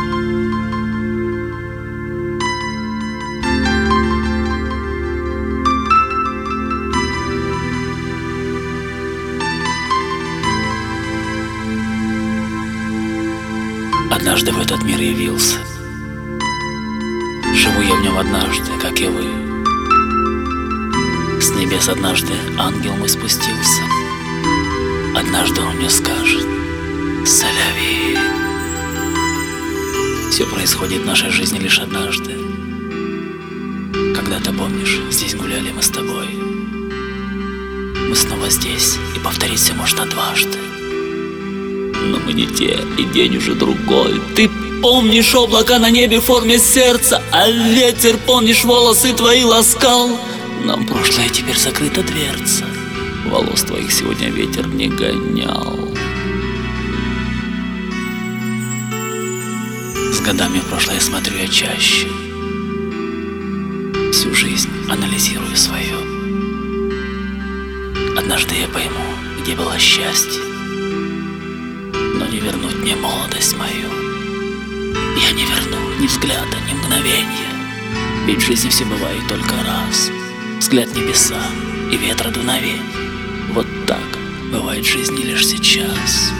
Однажды в этот мир явился. Живу я в нем однажды, как и вы. С небес однажды ангел мой спустился. Однажды он мне скажет: «Саляви». Все происходит в нашей жизни лишь однажды. Когда-то, помнишь, здесь гуляли мы с тобой. Мы снова здесь, и повторить все можно дважды. Но мы не те, и день уже другой. Ты помнишь облака на небе в форме сердца, а ветер, помнишь, волосы твои ласкал. Нам прошлое теперь закрыта дверца, волос твоих сегодня ветер не гонял. С годами в прошлое смотрю я чаще, всю жизнь анализирую свою. Однажды я пойму, где было счастье, но не вернуть мне молодость мою. Я не верну ни взгляда, ни мгновенья, ведь в жизни все бывает только раз. Взгляд небеса и ветра дуновенья. Вот так бывает в жизни лишь сейчас.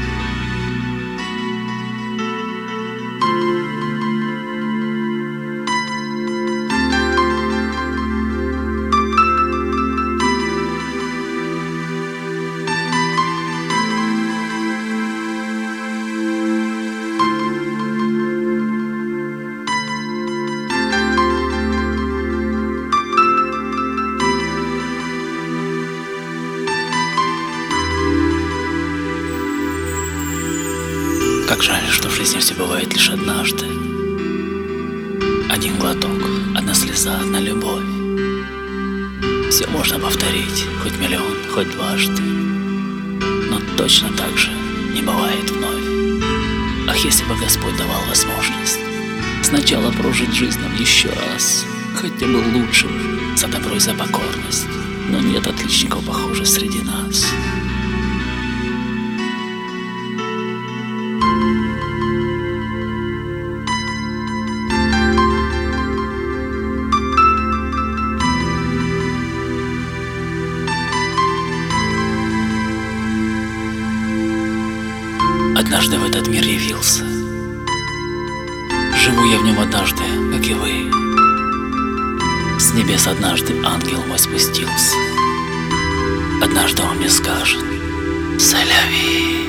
Как жаль, что в жизни все бывает лишь однажды. Один глоток, одна слеза, одна любовь. Все можно повторить, хоть миллион, хоть дважды, но точно так же не бывает вновь. Ах, если бы Господь давал возможность сначала прожить жизнь нам еще раз, хоть я был лучшим за добро и за покорность, но нет отличников, похоже, среди нас. Однажды в этот мир явился. Живу я в нем однажды, как и вы. С небес однажды ангел мой спустился. Однажды он мне скажет: «Саляви».